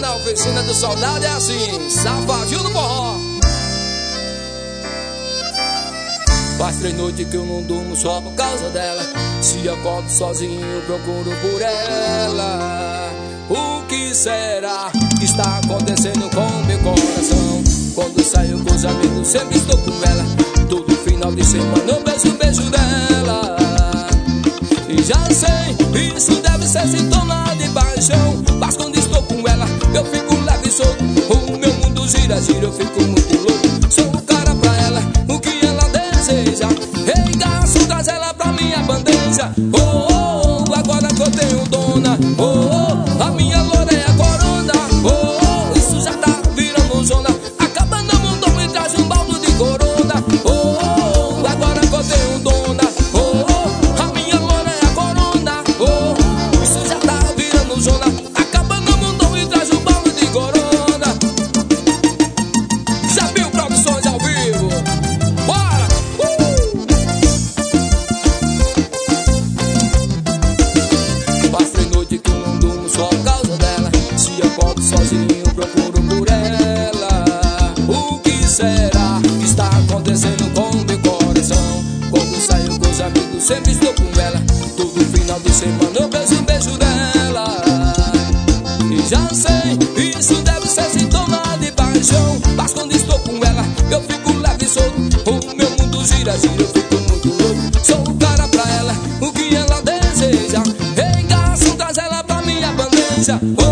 na oficina do soldado é assim, safadinho no forró. Faz 3 noites que eu não durmo só por causa dela. Se acordo sozinho, procuro por ela. O que será que está acontecendo com meu coração? Quando saio com os amigos, sempre estou com ela. Todo final de semana eu beijo o beijo dela. E já sei, isso deve ser sintoma de paixão. Mas quando estou com ela, eu fico leve e solto. O meu mundo gira, gira, eu fico muito louco. Sou o cara pra ela, o que ela deseja. Ei, garçom, traz ela pra minha bandeja. Oh, oh, oh, agora que eu tenho dona. Oh, oh, a minha loura é a corona. Oh, oh, isso já tá virando zona. Acaba no mundo, me traz um balde de corona. Oh, oh, oh, agora que eu tenho dona. Oh, oh, a minha loura é a corona. Oh, oh, isso já tá virando zona. Acaba no mundo, me traz um balde de corona. Sabio Produções ao vivo. Bora! Faz 3 noites que eu não durmo só por causa dela. Se acordo sozinho, procuro por ela. O que será que está acontecendo com meu coração? Quando saio com os amigos, sempre estou com ela. Todo final de semana eu beijo o beijo dela. E já sei, isso deve ser sintoma de paixão. Mas quando estou com ela, eu fico leve e solto. O meu mundo gira, gira, eu fico muito louco. Sou o cara pra ela, o que ela deseja. Ei, garçom, traz ela pra minha bandeja. Oh,